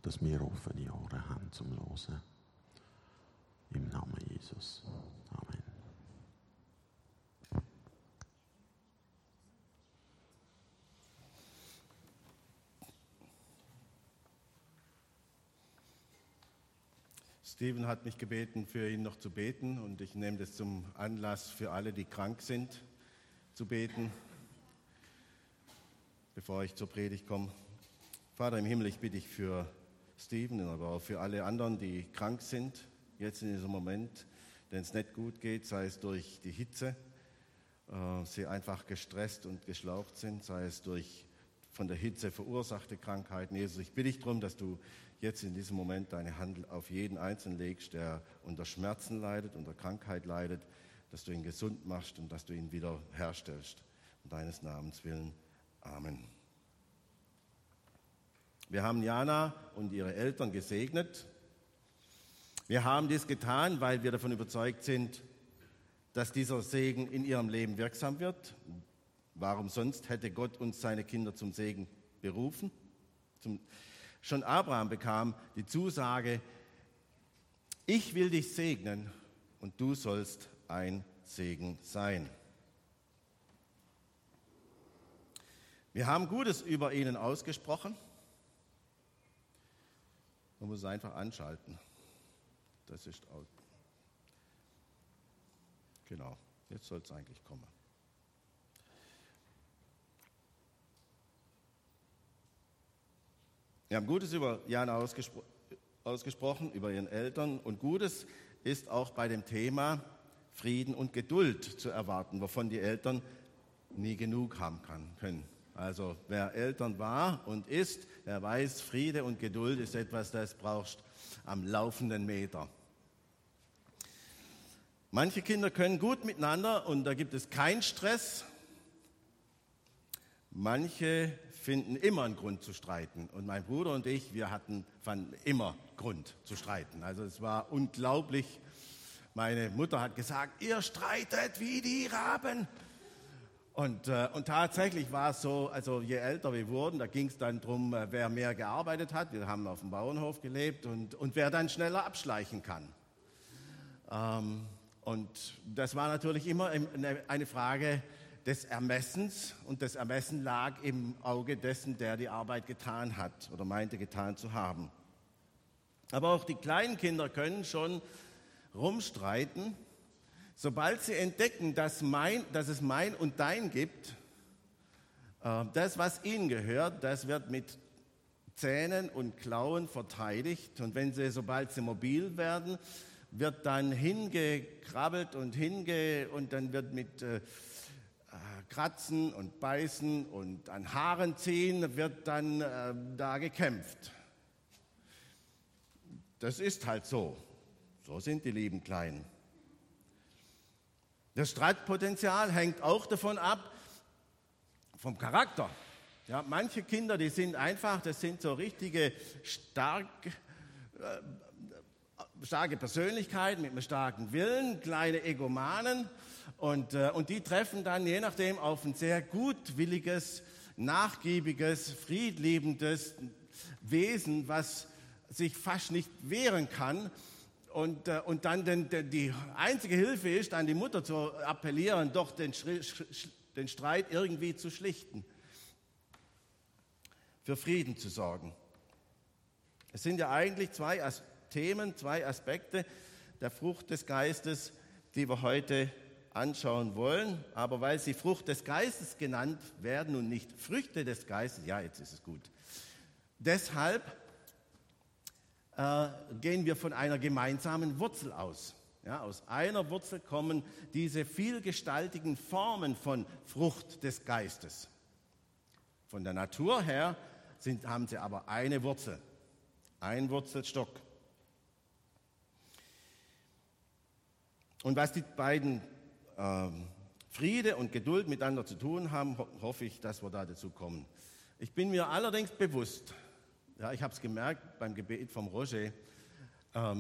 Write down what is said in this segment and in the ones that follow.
dass wir offene Ohren haben zum Hören. Im Namen Jesus. Amen. Steven hat mich gebeten, für ihn noch zu beten, und ich nehme das zum Anlass, für alle, die krank sind, zu beten, bevor ich zur Predigt komme. Vater im Himmel, ich bitte dich für Steven, aber auch für alle anderen, die krank sind, jetzt in diesem Moment, denen es nicht gut geht, sei es durch die Hitze, sie einfach gestresst und geschlaucht sind, sei es durch von der Hitze verursachte Krankheiten. Jesus, ich bitte dich darum, dass du jetzt in diesem Moment deine Hand auf jeden Einzelnen legst, der unter Schmerzen leidet, unter Krankheit leidet, dass du ihn gesund machst und dass du ihn wieder herstellst. Um deines Namens willen. Amen. Wir haben Jana und ihre Eltern gesegnet. Wir haben dies getan, weil wir davon überzeugt sind, dass dieser Segen in ihrem Leben wirksam wird. Warum sonst hätte Gott uns seine Kinder zum Segen berufen? Schon Abraham bekam die Zusage, ich will dich segnen und du sollst ein Segen sein. Wir haben Gutes über ihnen ausgesprochen. Man muss es einfach anschalten. Das ist out. Genau, jetzt soll es eigentlich kommen. Wir haben Gutes über Jana ausgesprochen, über ihren Eltern. Und Gutes ist auch bei dem Thema Frieden und Geduld zu erwarten, wovon die Eltern nie genug haben können. Also wer Eltern war und ist, der weiß, Friede und Geduld ist etwas, das brauchst am laufenden Meter. Manche Kinder können gut miteinander und da gibt es keinen Stress. Manche finden immer einen Grund zu streiten. Und mein Bruder und ich, wir fanden immer Grund zu streiten. Also es war unglaublich. Meine Mutter hat gesagt, ihr streitet wie die Raben. Und tatsächlich war es so, also je älter wir wurden, da ging es dann darum, wer mehr gearbeitet hat. Wir haben auf dem Bauernhof gelebt und wer dann schneller abschleichen kann. Und das war natürlich immer eine Frage des Ermessens, und das Ermessen lag im Auge dessen, der die Arbeit getan hat oder meinte getan zu haben. Aber auch die kleinen Kinder können schon rumstreiten, sobald sie entdecken, dass es mein und dein gibt. Das, was ihnen gehört, das wird mit Zähnen und Klauen verteidigt, und sobald sie mobil werden, wird dann hingekrabbelt und dann wird mit Kratzen und Beißen und an Haaren ziehen, wird dann da gekämpft. Das ist halt so. So sind die lieben Kleinen. Das Streitpotenzial hängt auch davon ab, vom Charakter. Ja, manche Kinder, die sind einfach, das sind so richtige starke Persönlichkeiten mit einem starken Willen, kleine Egomanen. Und die treffen dann je nachdem auf ein sehr gutwilliges, nachgiebiges, friedliebendes Wesen, was sich fast nicht wehren kann. Und dann die einzige Hilfe ist, an die Mutter zu appellieren, doch den Streit irgendwie zu schlichten, für Frieden zu sorgen. Es sind ja eigentlich zwei Aspekte der Frucht des Geistes, die wir heute anschauen wollen, aber weil sie Frucht des Geistes genannt werden und nicht Früchte des Geistes, ja, jetzt ist es gut. Deshalb gehen wir von einer gemeinsamen Wurzel aus. Ja, aus einer Wurzel kommen diese vielgestaltigen Formen von Frucht des Geistes. Von der Natur her haben sie aber eine Wurzel, ein Wurzelstock. Und was die beiden Friede und Geduld miteinander zu tun haben, hoffe ich, dass wir da dazu kommen. Ich bin mir allerdings bewusst, ja, ich habe es gemerkt beim Gebet vom Roger,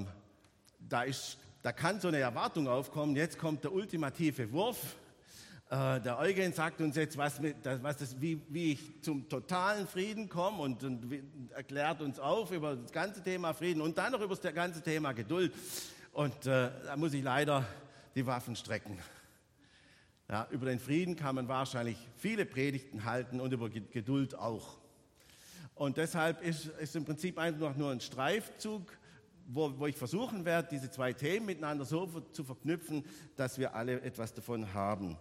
da kann so eine Erwartung aufkommen, jetzt kommt der ultimative Wurf, Der Eugen sagt uns jetzt, wie ich zum totalen Frieden komme und erklärt uns auf über das ganze Thema Frieden und dann noch über das ganze Thema Geduld. Und da muss ich leider die Waffen strecken. Ja, über den Frieden kann man wahrscheinlich viele Predigten halten und über Geduld auch. Und deshalb ist im Prinzip einfach nur ein Streifzug, wo ich versuchen werde, diese zwei Themen miteinander so zu verknüpfen, dass wir alle etwas davon haben.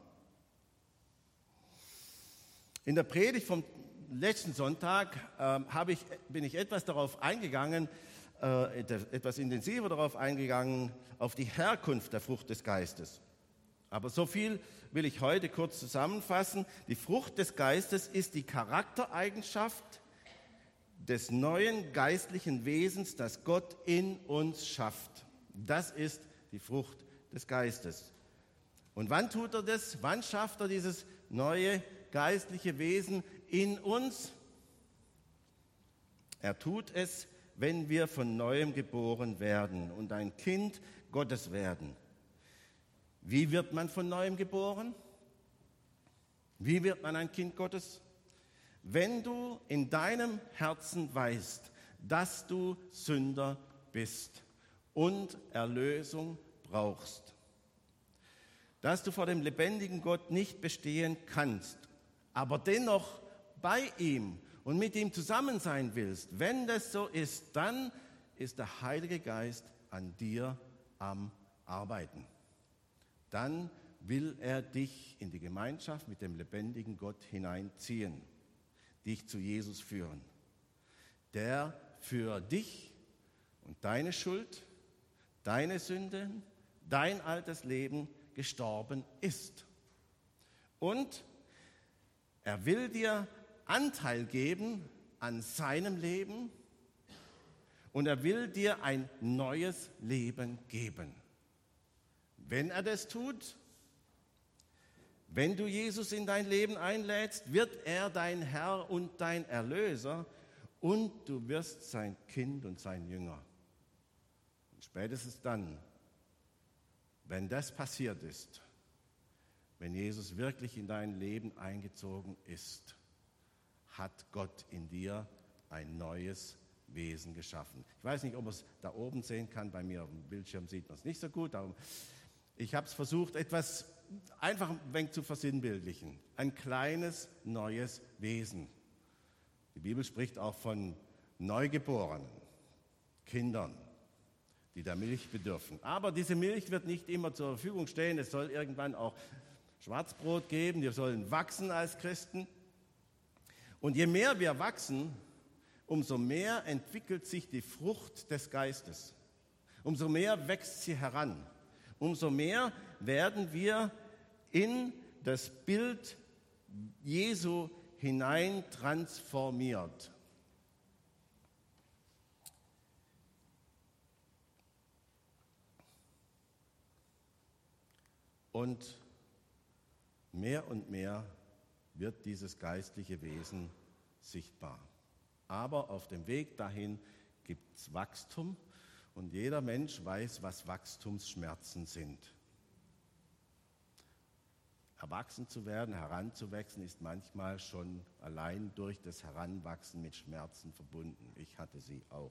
In der Predigt vom letzten Sonntag bin ich etwas darauf eingegangen, etwas intensiver darauf eingegangen, auf die Herkunft der Frucht des Geistes. Aber so viel will ich heute kurz zusammenfassen. Die Frucht des Geistes ist die Charaktereigenschaft des neuen geistlichen Wesens, das Gott in uns schafft. Das ist die Frucht des Geistes. Und wann tut er das? Wann schafft er dieses neue geistliche Wesen in uns? Er tut es, wenn wir von Neuem geboren werden und ein Kind Gottes werden. Wie wird man von Neuem geboren? Wie wird man ein Kind Gottes? Wenn du in deinem Herzen weißt, dass du Sünder bist und Erlösung brauchst, dass du vor dem lebendigen Gott nicht bestehen kannst, aber dennoch bei ihm und mit ihm zusammen sein willst, wenn das so ist, dann ist der Heilige Geist an dir am Arbeiten. Dann will er dich in die Gemeinschaft mit dem lebendigen Gott hineinziehen, dich zu Jesus führen, der für dich und deine Schuld, deine Sünden, dein altes Leben gestorben ist. Und er will dir Anteil geben an seinem Leben und er will dir ein neues Leben geben. Wenn er das tut, wenn du Jesus in dein Leben einlädst, wird er dein Herr und dein Erlöser und du wirst sein Kind und sein Jünger. Und spätestens dann, wenn das passiert ist, wenn Jesus wirklich in dein Leben eingezogen ist, hat Gott in dir ein neues Wesen geschaffen. Ich weiß nicht, ob man es da oben sehen kann, bei mir auf dem Bildschirm sieht man es nicht so gut, darum ich habe es versucht, etwas einfach ein wenig zu versinnbildlichen. Ein kleines, neues Wesen. Die Bibel spricht auch von Neugeborenen, Kindern, die der Milch bedürfen. Aber diese Milch wird nicht immer zur Verfügung stehen. Es soll irgendwann auch Schwarzbrot geben. Wir sollen wachsen als Christen. Und je mehr wir wachsen, umso mehr entwickelt sich die Frucht des Geistes. Umso mehr wächst sie heran. Umso mehr werden wir in das Bild Jesu hinein transformiert. Und mehr wird dieses geistliche Wesen sichtbar. Aber auf dem Weg dahin gibt es Wachstum. Und jeder Mensch weiß, was Wachstumsschmerzen sind. Erwachsen zu werden, heranzuwachsen, ist manchmal schon allein durch das Heranwachsen mit Schmerzen verbunden. Ich hatte sie auch.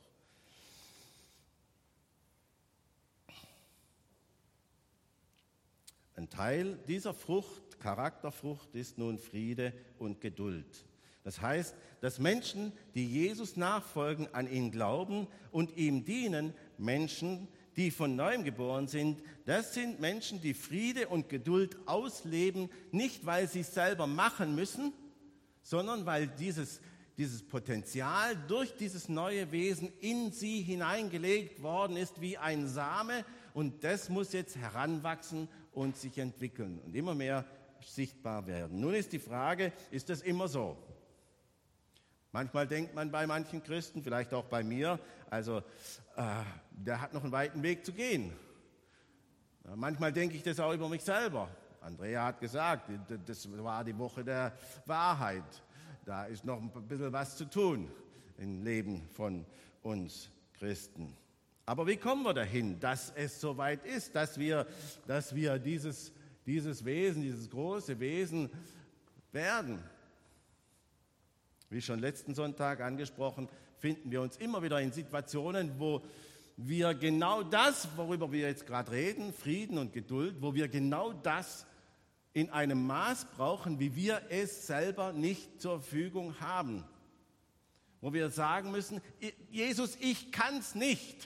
Ein Teil dieser Frucht, Charakterfrucht, ist nun Friede und Geduld. Das heißt, dass Menschen, die Jesus nachfolgen, an ihn glauben und ihm dienen, Menschen, die von Neuem geboren sind, das sind Menschen, die Friede und Geduld ausleben, nicht weil sie es selber machen müssen, sondern weil dieses Potenzial durch dieses neue Wesen in sie hineingelegt worden ist wie ein Same und das muss jetzt heranwachsen und sich entwickeln und immer mehr sichtbar werden. Nun ist die Frage, ist das immer so? Manchmal denkt man bei manchen Christen, vielleicht auch bei mir, der hat noch einen weiten Weg zu gehen. Manchmal denke ich das auch über mich selber. Andrea hat gesagt, das war die Woche der Wahrheit. Da ist noch ein bisschen was zu tun im Leben von uns Aber wie kommen wir dahin, dass es soweit ist, dass wir dieses dieses Wesen, dieses große Wesen werden. Wie schon letzten Sonntag angesprochen, finden wir uns immer wieder in Situationen, wo wir genau das, worüber wir jetzt gerade reden, Frieden und Geduld, wo wir genau das in einem Maß brauchen, wie wir es selber nicht zur Verfügung haben. Wo wir sagen müssen, Jesus, ich kann es nicht.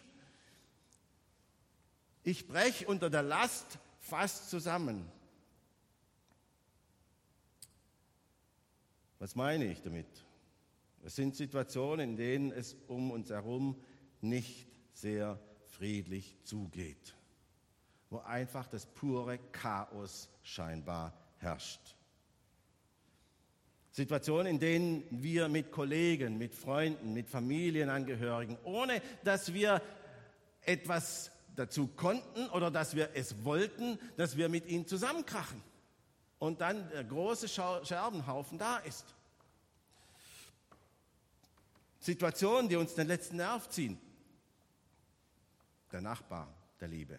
Ich breche unter der Last fast zusammen. Was meine ich damit? Es sind Situationen, in denen es um uns herum nicht sehr friedlich zugeht, wo einfach das pure Chaos scheinbar herrscht. Situationen, in denen wir mit Kollegen, mit Freunden, mit Familienangehörigen, ohne dass wir etwas dazu konnten oder dass wir es wollten, dass wir mit ihnen zusammenkrachen und dann der große Scherbenhaufen da ist. Situationen, die uns den letzten Nerv ziehen. Der Nachbar der Liebe,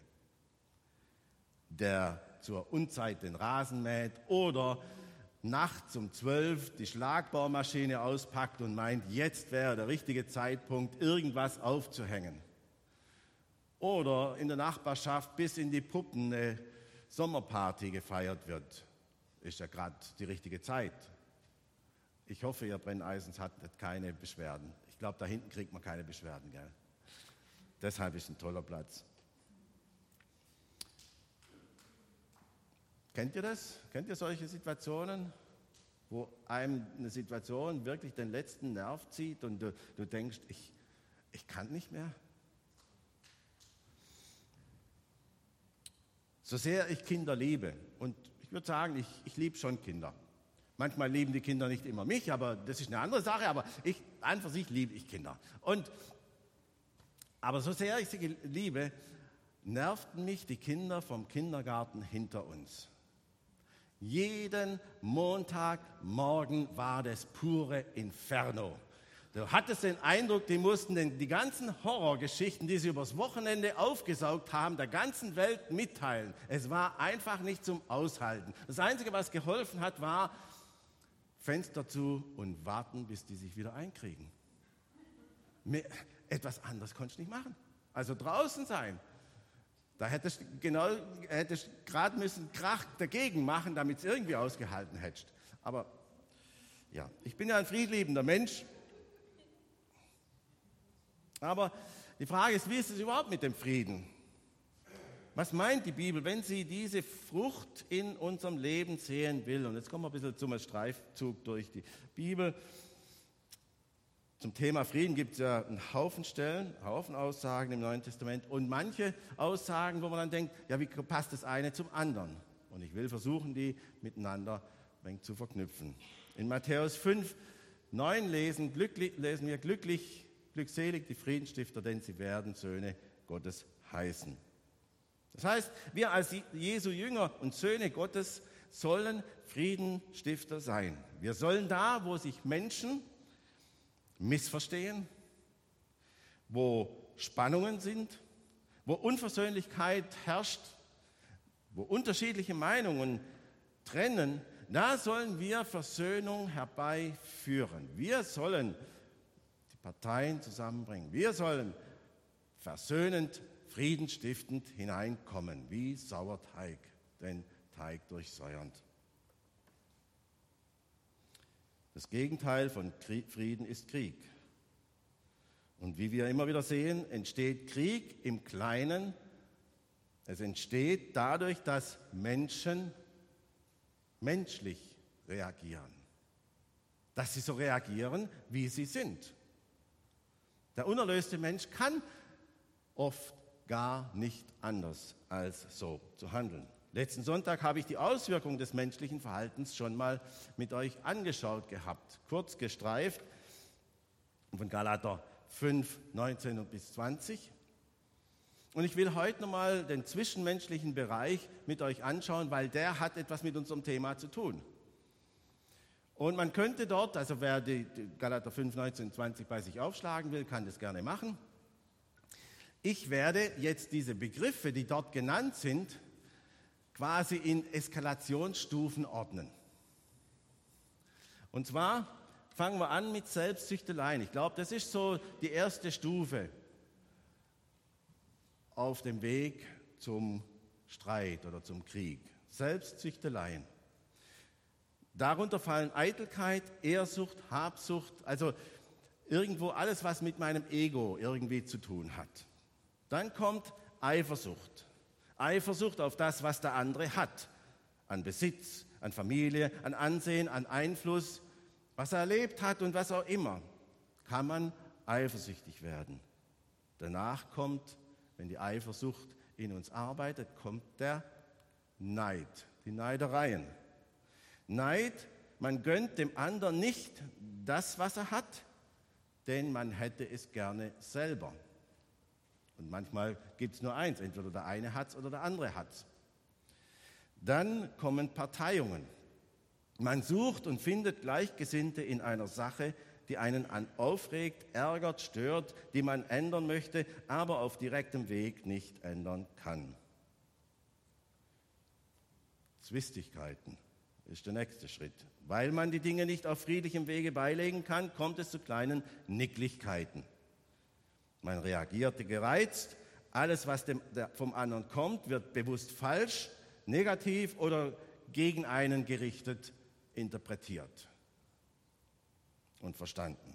der zur Unzeit den Rasen mäht oder nachts um 12 die Schlagbohrmaschine auspackt und meint, jetzt wäre der richtige Zeitpunkt, irgendwas aufzuhängen. Oder in der Nachbarschaft bis in die Puppen eine Sommerparty gefeiert wird. Ist ja gerade die richtige Zeit. Ich hoffe, ihr Brenneisens hattet keine Beschwerden. Ich glaube, da hinten kriegt man keine Beschwerden, gell? Deshalb ist es ein toller Platz. Kennt ihr das? Kennt ihr solche Situationen, wo einem eine Situation wirklich den letzten Nerv zieht und du denkst, ich kann nicht mehr? So sehr ich Kinder liebe, und ich würde sagen, ich liebe schon Kinder. Manchmal lieben die Kinder nicht immer mich, aber das ist eine andere Sache, aber an für sich liebe ich Kinder. Aber so sehr ich sie liebe, nervten mich die Kinder vom Kindergarten hinter uns. Jeden Montagmorgen war das pure Inferno. Du hattest den Eindruck, die mussten die ganzen Horrorgeschichten, die sie übers Wochenende aufgesaugt haben, der ganzen Welt mitteilen. Es war einfach nicht zum Aushalten. Das Einzige, was geholfen hat, war Fenster zu und warten, bis die sich wieder einkriegen. Etwas anderes konntest du nicht machen. Also draußen sein. Da hättest du gerade müssen Krach dagegen machen, damit es irgendwie ausgehalten hättest. Aber ja, ich bin ja ein friedliebender Mensch. Aber die Frage ist, wie ist es überhaupt mit dem Frieden? Was meint die Bibel, wenn sie diese Frucht in unserem Leben sehen will? Und jetzt kommen wir ein bisschen zum Streifzug durch die Bibel. Zum Thema Frieden gibt es ja einen Haufen Stellen, einen Haufen Aussagen im Neuen Testament und manche Aussagen, wo man dann denkt, ja, wie passt das eine zum anderen? Und ich will versuchen, die miteinander ein wenig zu verknüpfen. In Matthäus 5,9 lesen wir glückselig die Friedensstifter, denn sie werden Söhne Gottes heißen. Das heißt, wir als Jesu Jünger und Söhne Gottes sollen Friedensstifter sein. Wir sollen da, wo sich Menschen missverstehen, wo Spannungen sind, wo Unversöhnlichkeit herrscht, wo unterschiedliche Meinungen trennen, da sollen wir Versöhnung herbeiführen. Wir sollen die Parteien zusammenbringen. Wir sollen versöhnend, friedensstiftend hineinkommen, wie Sauerteig, den Teig durchsäuernd. Das Gegenteil von Frieden ist Krieg. Und wie wir immer wieder sehen, entsteht Krieg im Kleinen. Es entsteht dadurch, dass Menschen menschlich reagieren. Dass sie so reagieren, wie sie sind. Der unerlöste Mensch kann oft gar nicht anders als so zu handeln. Letzten Sonntag habe ich die Auswirkungen des menschlichen Verhaltens schon mal mit euch angeschaut gehabt, kurz gestreift, von Galater 5, 19 bis 20. Und ich will heute nochmal den zwischenmenschlichen Bereich mit euch anschauen, weil der hat etwas mit unserem Thema zu tun. Und man könnte dort, also wer die Galater 5, 19, 20 bei sich aufschlagen will, kann das gerne machen. Ich werde jetzt diese Begriffe, die dort genannt sind, quasi in Eskalationsstufen ordnen. Und zwar fangen wir an mit Selbstsüchteleien. Ich glaube, das ist so die erste Stufe auf dem Weg zum Streit oder zum Krieg. Selbstsüchteleien. Darunter fallen Eitelkeit, Ehrsucht, Habsucht, also irgendwo alles, was mit meinem Ego irgendwie zu tun hat. Dann kommt Eifersucht. Eifersucht auf das, was der andere hat. An Besitz, an Familie, an Ansehen, an Einfluss, was er erlebt hat und was auch immer. Kann man eifersüchtig werden. Danach kommt, wenn die Eifersucht in uns arbeitet, kommt der Neid, die Neidereien. Neid, man gönnt dem anderen nicht das, was er hat, denn man hätte es gerne selber. Und manchmal gibt es nur eins, entweder der eine hat es oder der andere hat es. Dann kommen Parteiungen. Man sucht und findet Gleichgesinnte in einer Sache, die einen aufregt, ärgert, stört, die man ändern möchte, aber auf direktem Weg nicht ändern kann. Zwistigkeiten ist der nächste Schritt. Weil man die Dinge nicht auf friedlichem Wege beilegen kann, kommt es zu kleinen Nicklichkeiten. Man reagierte gereizt, alles, was vom anderen kommt, wird bewusst falsch, negativ oder gegen einen gerichtet interpretiert und verstanden.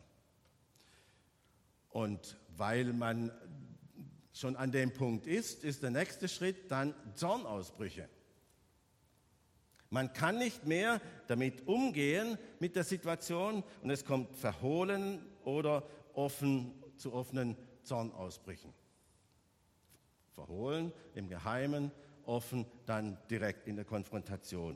Und weil man schon an dem Punkt ist der nächste Schritt dann Zornausbrüche. Man kann nicht mehr damit umgehen mit der Situation und es kommt verhohlen oder zu offenen Zornausbrüchen. Verhohlen im Geheimen, offen dann direkt in der Konfrontation.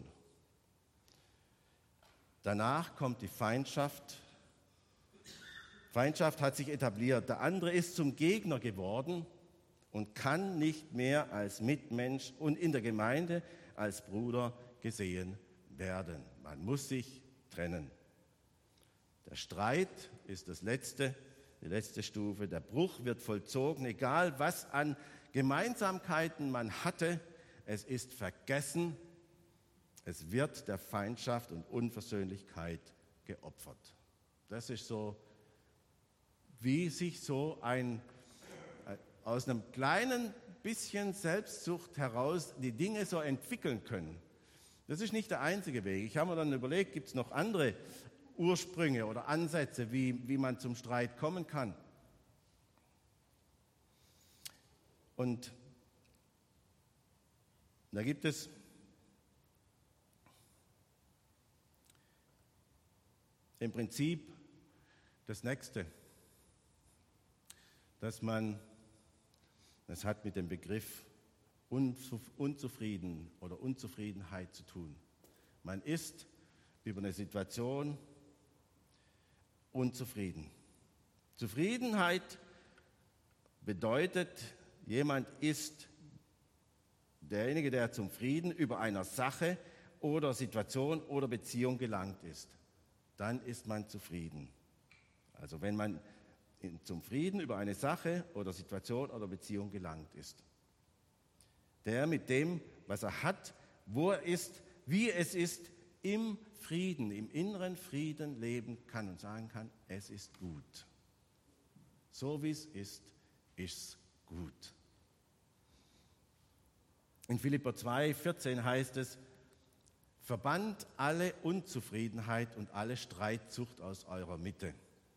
Danach kommt die Feindschaft. Feindschaft hat sich etabliert. Der andere ist zum Gegner geworden und kann nicht mehr als Mitmensch und in der Gemeinde als Bruder gesehen werden. Man muss sich trennen. Der Streit ist die letzte Stufe. Der Bruch wird vollzogen, egal was an Gemeinsamkeiten man hatte. Es ist vergessen. Es wird der Feindschaft und Unversöhnlichkeit geopfert. Das ist so, wie sich so aus einem kleinen bisschen Selbstsucht heraus die Dinge so entwickeln können. Das ist nicht der einzige Weg. Ich habe mir dann überlegt, gibt es noch andere Ursprünge oder Ansätze, wie man zum Streit kommen kann. Und da gibt es im Prinzip das Nächste, dass das hat mit dem Begriff Unzufrieden oder Unzufriedenheit zu tun. Man ist über eine Situation unzufrieden. Zufriedenheit bedeutet, jemand ist derjenige, der zum Frieden über einer Sache oder Situation oder Beziehung gelangt ist. Dann ist man zufrieden. Also wenn man zum Frieden über eine Sache oder Situation oder Beziehung gelangt ist. Der mit dem, was er hat, wo er ist, wie es ist, im Frieden, im inneren Frieden leben kann und sagen kann, es ist gut. So wie es ist es gut. In Philipper 2,14 heißt es, verbannt alle Unzufriedenheit und alle Streitsucht aus eurer Mitte.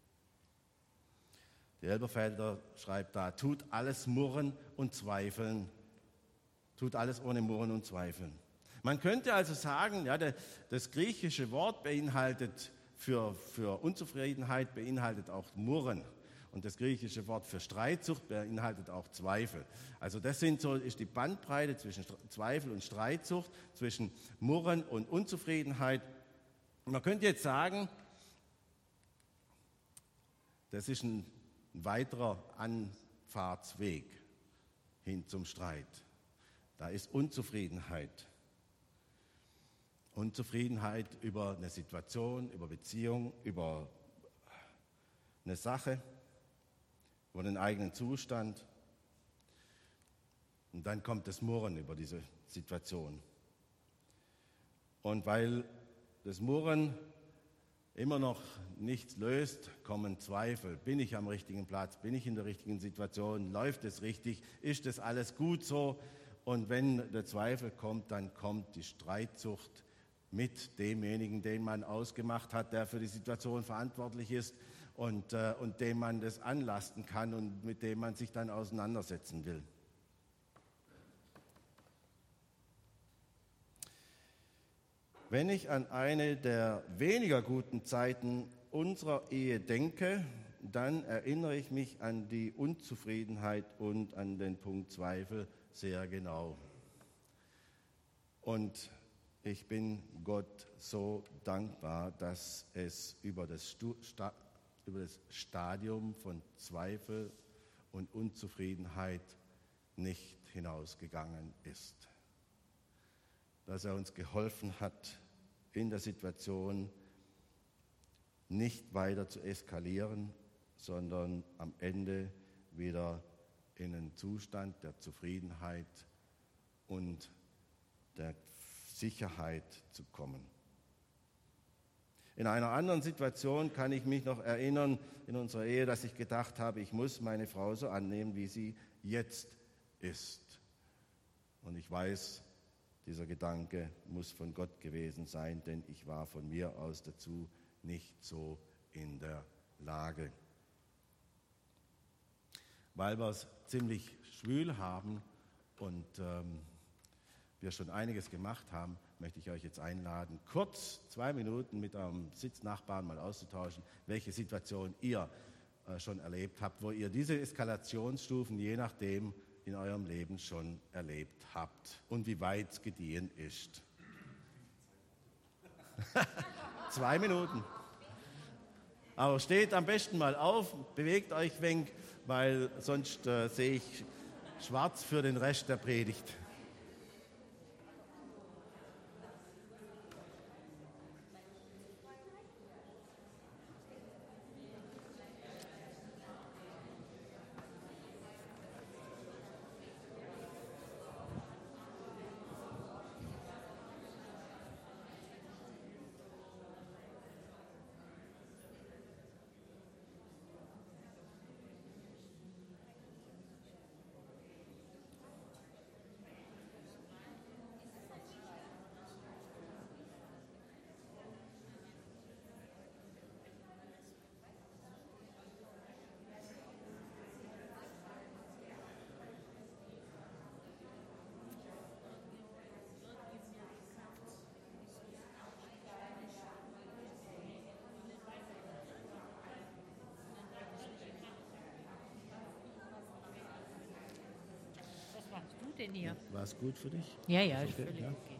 Der Elberfelder schreibt da, tut alles Murren und Zweifeln. Tut alles ohne Murren und Zweifeln. Man könnte also sagen, ja, das griechische Wort beinhaltet für Unzufriedenheit beinhaltet auch Murren. Und das griechische Wort für Streitsucht beinhaltet auch Zweifel. Also das ist die Bandbreite zwischen Zweifel und Streitsucht, zwischen Murren und Unzufriedenheit. Man könnte jetzt sagen, das ist ein weiterer Anfahrtsweg hin zum Streit. Da ist Unzufriedenheit. Unzufriedenheit über eine Situation, über Beziehung, über eine Sache, über den eigenen Zustand. Und dann kommt das Murren über diese Situation. Und weil das Murren immer noch nichts löst, kommen Zweifel. Bin ich am richtigen Platz? Bin ich in der richtigen Situation? Läuft es richtig? Ist das alles gut so? Und wenn der Zweifel kommt, dann kommt die Streitsucht mit demjenigen, den man ausgemacht hat, der für die Situation verantwortlich ist und dem man das anlasten kann und mit dem man sich dann auseinandersetzen will. Wenn ich an eine der weniger guten Zeiten unserer Ehe denke, dann erinnere ich mich an die Unzufriedenheit und an den Punkt Zweifel sehr genau. Und ich bin Gott so dankbar, dass es über das Stadium von Zweifel und Unzufriedenheit nicht hinausgegangen ist. Dass er uns geholfen hat, in der Situation nicht weiter zu eskalieren, sondern am Ende wieder in einen Zustand der Zufriedenheit und der Sicherheit zu kommen. In einer anderen Situation kann ich mich noch erinnern, in unserer Ehe, dass ich gedacht habe, ich muss meine Frau so annehmen, wie sie jetzt ist. Und ich weiß, dieser Gedanke muss von Gott gewesen sein, denn ich war von mir aus dazu nicht so in der Lage. Weil wir es ziemlich schwül haben und wir schon einiges gemacht haben, möchte ich euch jetzt einladen, kurz 2 Minuten mit eurem Sitznachbarn mal auszutauschen, welche Situation ihr schon erlebt habt, wo ihr diese Eskalationsstufen je nachdem in eurem Leben schon erlebt habt und wie weit es gediehen ist. 2 Minuten. Aber steht am besten mal auf, bewegt euch ein wenig, weil sonst sehe ich schwarz für den Rest der Predigt. Denn hier? War es gut für dich? Ja, ist okay? völlig Ja. okay.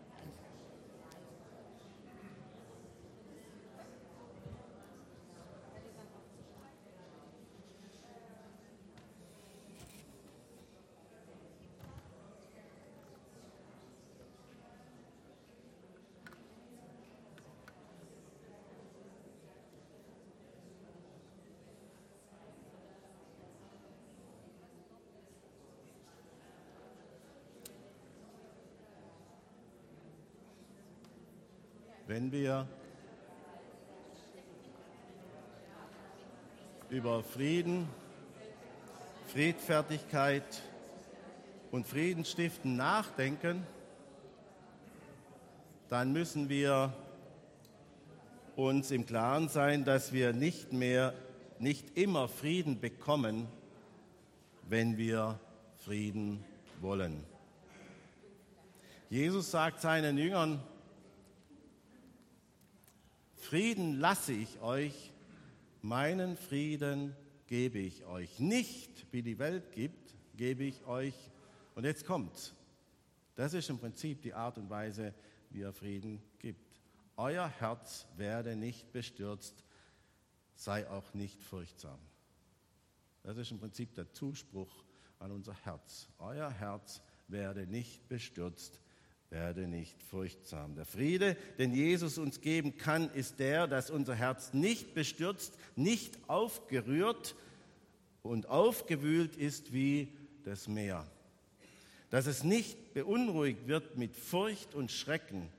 Wenn wir über Frieden, Friedfertigkeit und Friedensstiften nachdenken, dann müssen wir uns im Klaren sein, dass wir nicht immer Frieden bekommen, wenn wir Frieden wollen. Jesus sagt seinen Jüngern: Frieden lasse ich euch, meinen Frieden gebe ich euch. Nicht, wie die Welt gibt, gebe ich euch. Und jetzt kommt's. Das ist im Prinzip die Art und Weise, wie er Frieden gibt. Euer Herz werde nicht bestürzt, sei auch nicht furchtsam. Das ist im Prinzip der Zuspruch an unser Herz. Euer Herz werde nicht bestürzt, werde nicht furchtsam. Der Friede, den Jesus uns geben kann, ist der, dass unser Herz nicht bestürzt, nicht aufgerührt und aufgewühlt ist wie das Meer. Dass es nicht beunruhigt wird mit Furcht und Schrecken,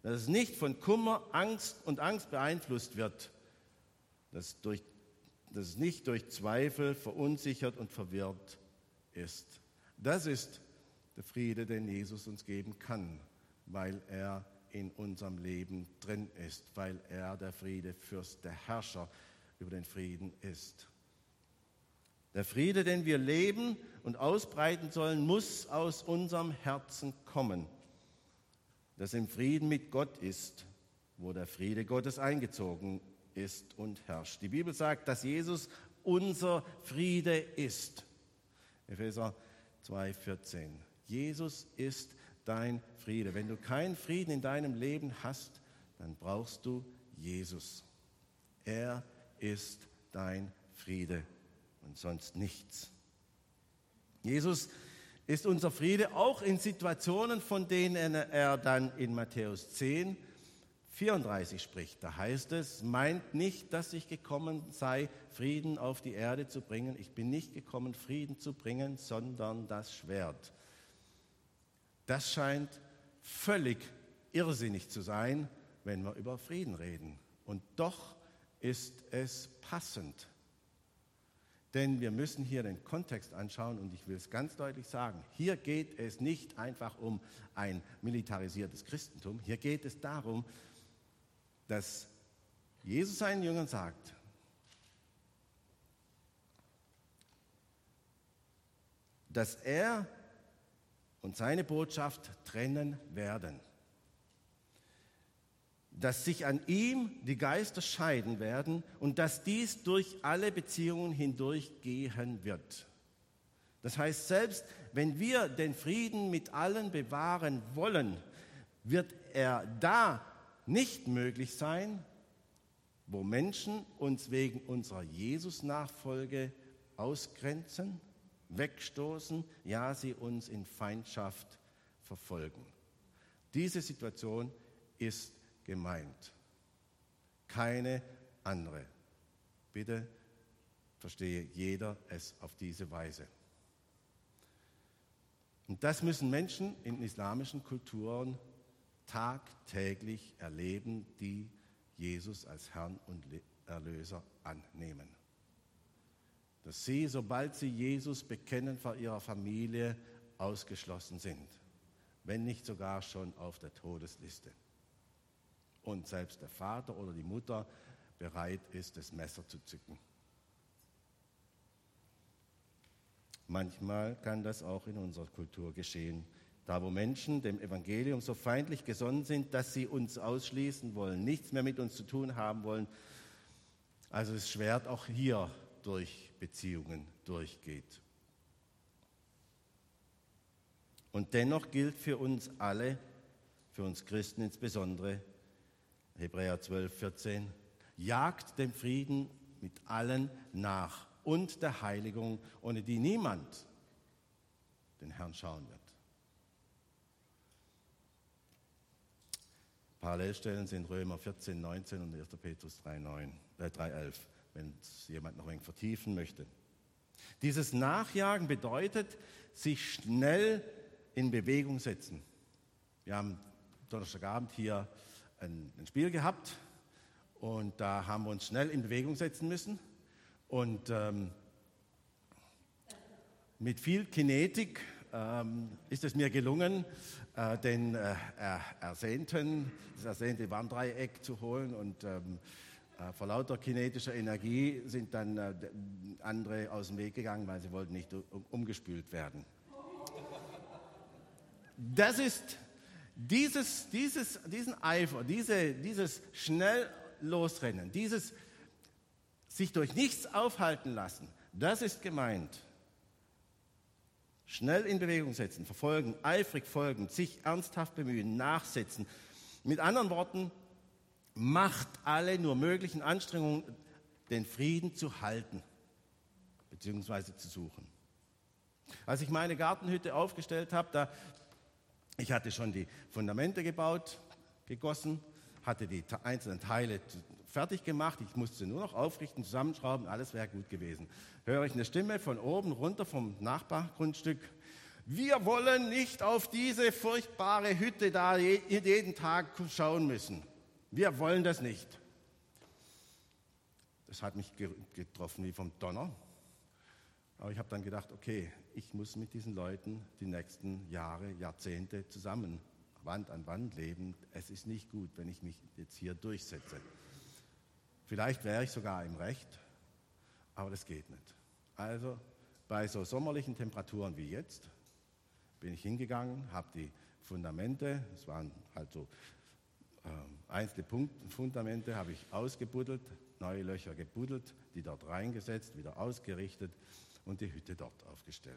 dass es nicht von Kummer, Angst und Angst beeinflusst wird, dass es nicht durch Zweifel verunsichert und verwirrt ist. Das ist der Friede, den Jesus uns geben kann, weil er in unserem Leben drin ist, weil er der Friedefürst, der Herrscher über den Frieden ist. Der Friede, den wir leben und ausbreiten sollen, muss aus unserem Herzen kommen, das im Frieden mit Gott ist, wo der Friede Gottes eingezogen ist und herrscht. Die Bibel sagt, dass Jesus unser Friede ist. Epheser 2,14. Jesus ist dein Friede. Wenn du keinen Frieden in deinem Leben hast, dann brauchst du Jesus. Er ist dein Friede und sonst nichts. Jesus ist unser Friede auch in Situationen, von denen er dann in Matthäus 10, 34 spricht. Da heißt es, meint nicht, dass ich gekommen sei, Frieden auf die Erde zu bringen. Ich bin nicht gekommen, Frieden zu bringen, sondern das Schwert. Das scheint völlig irrsinnig zu sein, wenn wir über Frieden reden. Und doch ist es passend. Denn wir müssen hier den Kontext anschauen und ich will es ganz deutlich sagen. Hier geht es nicht einfach um ein militarisiertes Christentum. Hier geht es darum, dass Jesus seinen Jüngern sagt, dass er und seine Botschaft trennen werden. Dass sich an ihm die Geister scheiden werden und dass dies durch alle Beziehungen hindurchgehen wird. Das heißt, selbst wenn wir den Frieden mit allen bewahren wollen, wird er da nicht möglich sein, wo Menschen uns wegen unserer Jesus-Nachfolge ausgrenzen, wegstoßen, ja, sie uns in Feindschaft verfolgen. Diese Situation ist gemeint. Keine andere. Bitte verstehe jeder es auf diese Weise. Und das müssen Menschen in islamischen Kulturen tagtäglich erleben, die Jesus als Herrn und Erlöser annehmen. Dass sie, sobald sie Jesus bekennen, vor ihrer Familie ausgeschlossen sind, wenn nicht sogar schon auf der Todesliste. Und selbst der Vater oder die Mutter bereit ist, das Messer zu zücken. Manchmal kann das auch in unserer Kultur geschehen. Da, wo Menschen dem Evangelium so feindlich gesonnen sind, dass sie uns ausschließen wollen, nichts mehr mit uns zu tun haben wollen. Also das Schwert auch hier durch Beziehungen durchgeht. Und dennoch gilt für uns alle, für uns Christen insbesondere, Hebräer 12, 14, jagt dem Frieden mit allen nach und der Heiligung, ohne die niemand den Herrn schauen wird. Parallelstellen sind Römer 14, 19 und 1. Petrus 3, 11, wenn es jemand noch ein wenig vertiefen möchte. Dieses Nachjagen bedeutet, sich schnell in Bewegung setzen. Wir haben Donnerstagabend hier ein Spiel gehabt und da haben wir uns schnell in Bewegung setzen müssen und mit viel Kinetik ist es mir gelungen, das ersehnte Warndreieck zu holen und vor lauter kinetischer Energie sind dann andere aus dem Weg gegangen, weil sie wollten nicht umgespült werden. Das ist diesen Eifer, dieses schnell losrennen, dieses sich durch nichts aufhalten lassen, das ist gemeint. Schnell in Bewegung setzen, verfolgen, eifrig folgen, sich ernsthaft bemühen, nachsetzen. Mit anderen Worten, macht alle nur möglichen Anstrengungen, den Frieden zu halten bzw. zu suchen. Als ich meine Gartenhütte aufgestellt habe, ich hatte schon die Fundamente gebaut, gegossen, hatte die einzelnen Teile fertig gemacht, ich musste sie nur noch aufrichten, zusammenschrauben, alles wäre gut gewesen. Höre ich eine Stimme von oben runter vom Nachbargrundstück, Wir wollen nicht auf diese furchtbare Hütte da jeden Tag schauen müssen. Wir wollen das nicht. Das hat mich getroffen wie vom Donner. Aber ich habe dann gedacht, okay, ich muss mit diesen Leuten die nächsten Jahre, Jahrzehnte zusammen Wand an Wand leben. Es ist nicht gut, wenn ich mich jetzt hier durchsetze. Vielleicht wäre ich sogar im Recht, aber das geht nicht. Also bei so sommerlichen Temperaturen wie jetzt bin ich hingegangen, habe die Fundamente, es waren halt so einzelne Fundamente, habe ich ausgebuddelt, neue Löcher gebuddelt, die dort reingesetzt, wieder ausgerichtet und die Hütte dort aufgestellt.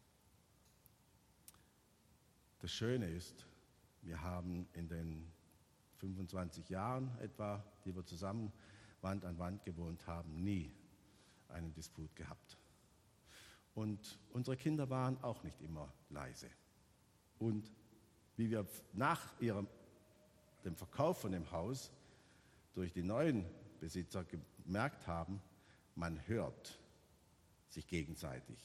Das Schöne ist, wir haben in den 25 Jahren etwa, die wir zusammen Wand an Wand gewohnt haben, nie einen Disput gehabt. Und unsere Kinder waren auch nicht immer leise. Und wie wir nach dem Verkauf von dem Haus durch die neuen Besitzer gemerkt haben, man hört sich gegenseitig.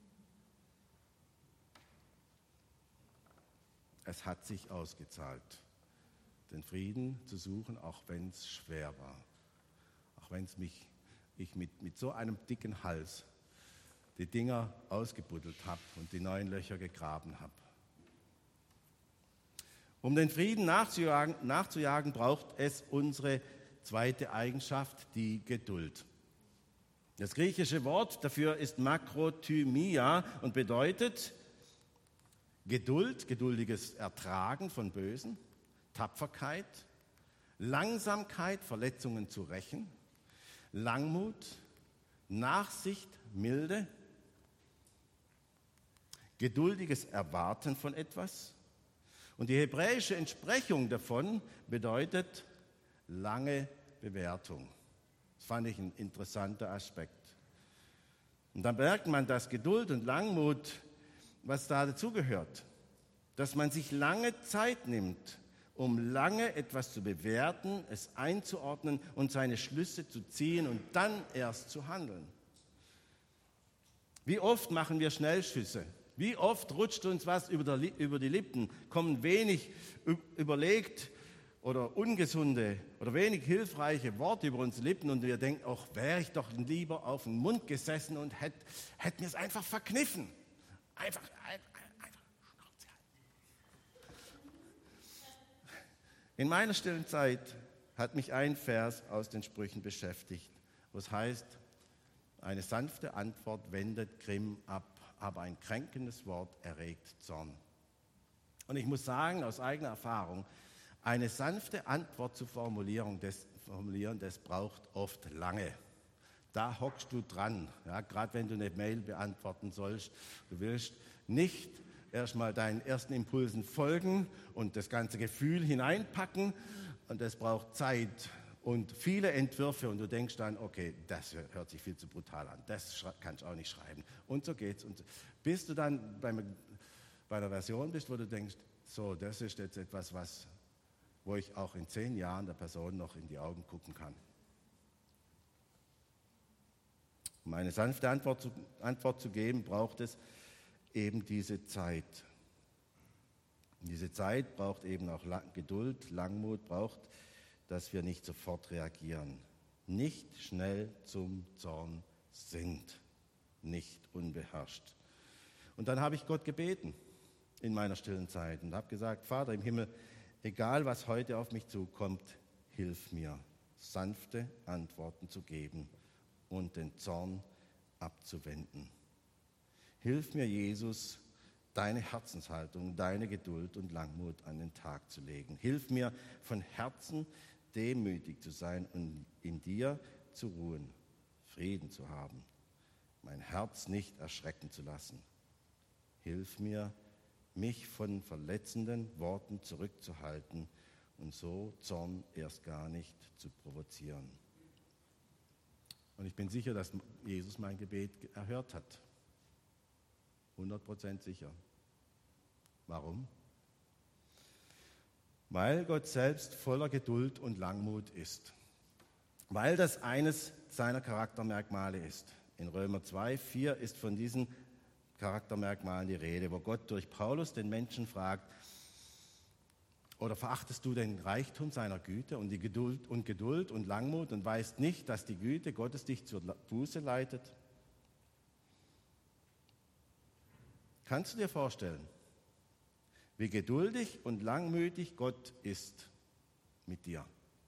Es hat sich ausgezahlt, den Frieden zu suchen, auch wenn es schwer war. Auch wenn ich mit so einem dicken Hals die Dinger ausgebuddelt habe und die neuen Löcher gegraben habe. Um den Frieden nachzujagen, braucht es unsere zweite Eigenschaft, die Geduld. Das griechische Wort dafür ist Makrothymia und bedeutet Geduld, geduldiges Ertragen von Bösen, Tapferkeit, Langsamkeit, Verletzungen zu rächen, Langmut, Nachsicht, Milde, geduldiges Erwarten von etwas. Und die hebräische Entsprechung davon bedeutet lange Bewährung. Das fand ich ein interessanter Aspekt. Und dann merkt man, dass Geduld und Langmut, was da dazugehört, dass man sich lange Zeit nimmt, um lange etwas zu bewerten, es einzuordnen und seine Schlüsse zu ziehen und dann erst zu handeln. Wie oft machen wir Schnellschüsse? Wie oft rutscht uns was über die Lippen, kommen wenig überlegt oder ungesunde oder wenig hilfreiche Worte über unsere Lippen und wir denken, auch wäre ich doch lieber auf den Mund gesessen und hätte mir es einfach verkniffen. Einfach Schnauze halten. In meiner stillen Zeit hat mich ein Vers aus den Sprüchen beschäftigt, wo es heißt, eine sanfte Antwort wendet Grimm ab, aber ein kränkendes Wort erregt Zorn. Und ich muss sagen, aus eigener Erfahrung, eine sanfte Antwort zu formulieren, das braucht oft lange. Da hockst du dran, ja, gerade wenn du eine Mail beantworten sollst. Du willst nicht erstmal deinen ersten Impulsen folgen und das ganze Gefühl hineinpacken und das braucht Zeit und viele Entwürfe und du denkst dann, okay, das hört sich viel zu brutal an, das kannst du auch nicht schreiben. Und so geht's. Und bis du dann bei einer Version bist, wo du denkst, so, das ist jetzt etwas, wo ich auch in 10 Jahren der Person noch in die Augen gucken kann. Um eine sanfte Antwort zu geben, braucht es eben diese Zeit. Und diese Zeit braucht eben auch Geduld, Langmut, braucht, dass wir nicht sofort reagieren, nicht schnell zum Zorn sind, nicht unbeherrscht. Und dann habe ich Gott gebeten in meiner stillen Zeit und habe gesagt, Vater im Himmel, egal was heute auf mich zukommt, hilf mir, sanfte Antworten zu geben und den Zorn abzuwenden. Hilf mir, Jesus, deine Herzenshaltung, deine Geduld und Langmut an den Tag zu legen. Hilf mir, von Herzen demütig zu sein und in dir zu ruhen, Frieden zu haben, mein Herz nicht erschrecken zu lassen. Hilf mir, mich von verletzenden Worten zurückzuhalten und so Zorn erst gar nicht zu provozieren. Und ich bin sicher, dass Jesus mein Gebet erhört hat. 100% sicher. Warum? Weil Gott selbst voller Geduld und Langmut ist. Weil das eines seiner Charaktermerkmale ist. In Römer 2,4 ist von diesen Charaktermerkmalen die Rede, wo Gott durch Paulus den Menschen fragt, oder verachtest du den Reichtum seiner Güte und die Geduld und Langmut und weißt nicht, dass die Güte Gottes dich zur Buße leitet? Kannst du dir vorstellen, wie geduldig und langmütig Gott ist mit dir?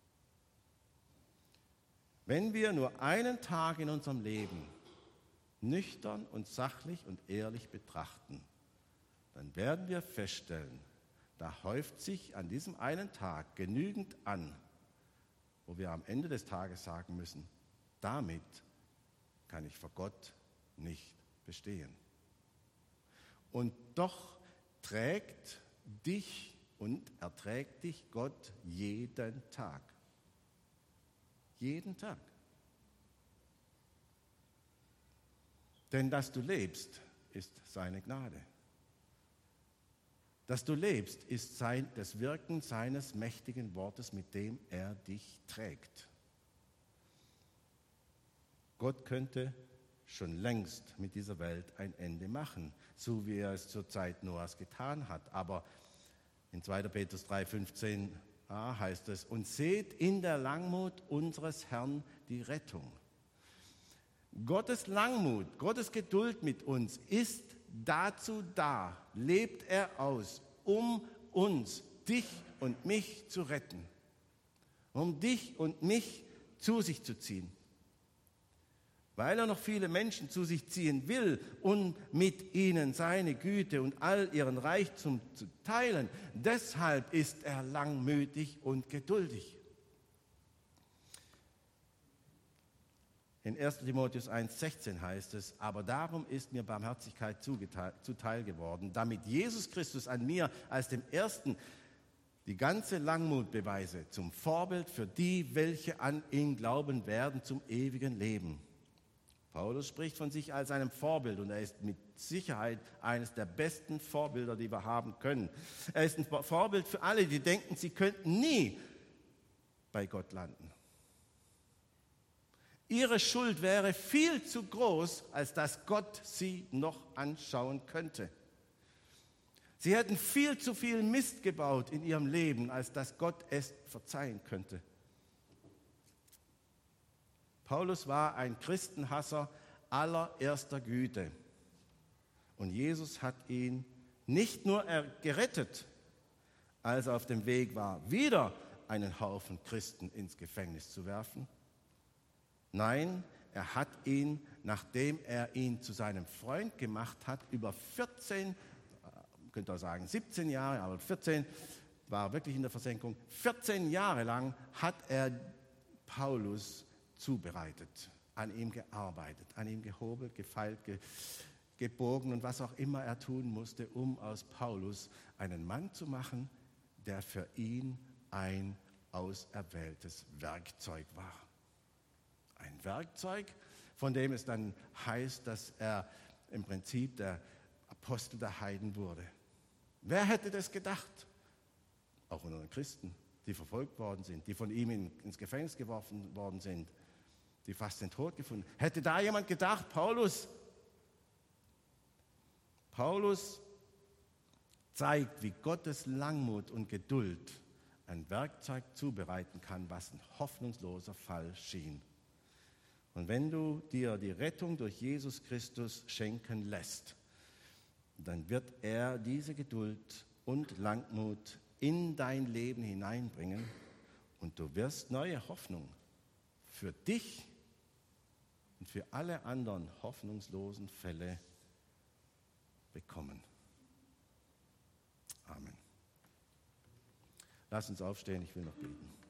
Wenn wir nur einen Tag in unserem Leben nüchtern und sachlich und ehrlich betrachten, dann werden wir feststellen, da häuft sich an diesem einen Tag genügend an, wo wir am Ende des Tages sagen müssen, damit kann ich vor Gott nicht bestehen. Und doch trägt dich und erträgt dich Gott jeden Tag. Jeden Tag. Denn dass du lebst, ist seine Gnade. Dass du lebst, ist das Wirken seines mächtigen Wortes, mit dem er dich trägt. Gott könnte schon längst mit dieser Welt ein Ende machen, so wie er es zur Zeit Noahs getan hat. Aber in 2. Petrus 3,15a heißt es, und seht in der Langmut unseres Herrn die Rettung. Gottes Langmut, Gottes Geduld mit uns ist dazu da, lebt er aus, um uns, dich und mich zu retten, um dich und mich zu sich zu ziehen. Weil er noch viele Menschen zu sich ziehen will und mit ihnen seine Güte und all ihren Reichtum zu teilen, deshalb ist er langmütig und geduldig. In 1. Timotheus 1,16 heißt es, aber darum ist mir Barmherzigkeit zuteil geworden, damit Jesus Christus an mir als dem Ersten die ganze Langmut beweise, zum Vorbild für die, welche an ihn glauben werden, zum ewigen Leben. Paulus spricht von sich als einem Vorbild und er ist mit Sicherheit eines der besten Vorbilder, die wir haben können. Er ist ein Vorbild für alle, die denken, sie könnten nie bei Gott landen. Ihre Schuld wäre viel zu groß, als dass Gott sie noch anschauen könnte. Sie hätten viel zu viel Mist gebaut in ihrem Leben, als dass Gott es verzeihen könnte. Paulus war ein Christenhasser allererster Güte. Und Jesus hat ihn nicht nur gerettet, als er auf dem Weg war, wieder einen Haufen Christen ins Gefängnis zu werfen. Nein, er hat ihn, nachdem er ihn zu seinem Freund gemacht hat, über 14, könnte auch sagen 17 Jahre, aber 14 war wirklich in der Versenkung, 14 Jahre lang hat er Paulus zubereitet, an ihm gearbeitet, an ihm gehobelt, gefeilt, gebogen und was auch immer er tun musste, um aus Paulus einen Mann zu machen, der für ihn ein auserwähltes Werkzeug war. Ein Werkzeug, von dem es dann heißt, dass er im Prinzip der Apostel der Heiden wurde. Wer hätte das gedacht? Auch unter den Christen, die verfolgt worden sind, die von ihm ins Gefängnis geworfen worden sind, die fast den Tod gefunden. Hätte da jemand gedacht, Paulus zeigt, wie Gottes Langmut und Geduld ein Werkzeug zubereiten kann, was ein hoffnungsloser Fall schien. Und wenn du dir die Rettung durch Jesus Christus schenken lässt, dann wird er diese Geduld und Langmut in dein Leben hineinbringen und du wirst neue Hoffnung für dich und für alle anderen hoffnungslosen Fälle bekommen. Amen. Lass uns aufstehen, ich will noch beten.